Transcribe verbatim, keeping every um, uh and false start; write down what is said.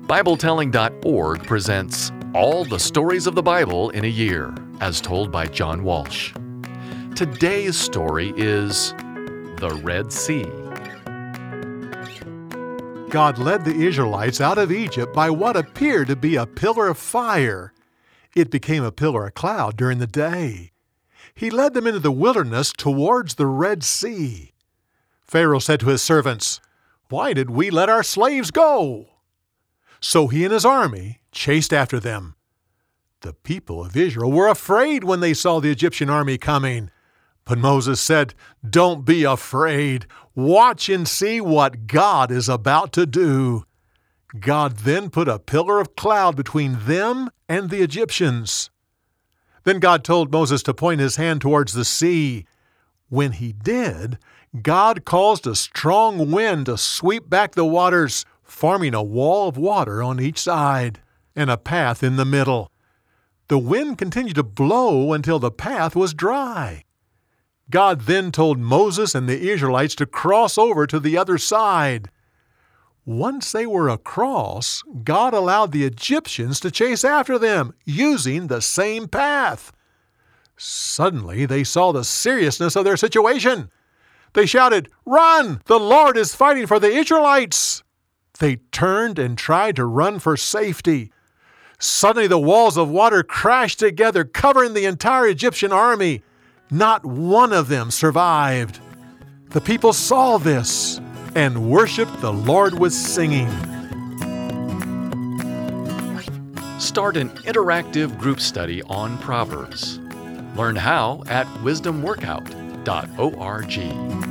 Bible Telling dot org presents All the Stories of the Bible in a Year, as told by John Walsh. Today's story is the Red Sea. God led the Israelites out of Egypt by what appeared to be a pillar of fire. It became a pillar of cloud during the day. He led them into the wilderness towards the Red Sea. Pharaoh said to his servants, "Why did we let our slaves go?" So he and his army chased after them. The people of Israel were afraid when they saw the Egyptian army coming. But Moses said, "Don't be afraid. Watch and see what God is about to do." God then put a pillar of cloud between them and the Egyptians. Then God told Moses to point his hand towards the sea. When he did, God caused a strong wind to sweep back the waters, forming a wall of water on each side and a path in the middle. The wind continued to blow until the path was dry. God then told Moses and the Israelites to cross over to the other side. Once they were across, God allowed the Egyptians to chase after them, using the same path. Suddenly, they saw the seriousness of their situation. They shouted, "Run! The Lord is fighting for the Israelites!" They turned and tried to run for safety. Suddenly, the walls of water crashed together, covering the entire Egyptian army. Not one of them survived. The people saw this and worshiped the Lord with singing. Start an interactive group study on Proverbs. Learn how at wisdom workout dot org.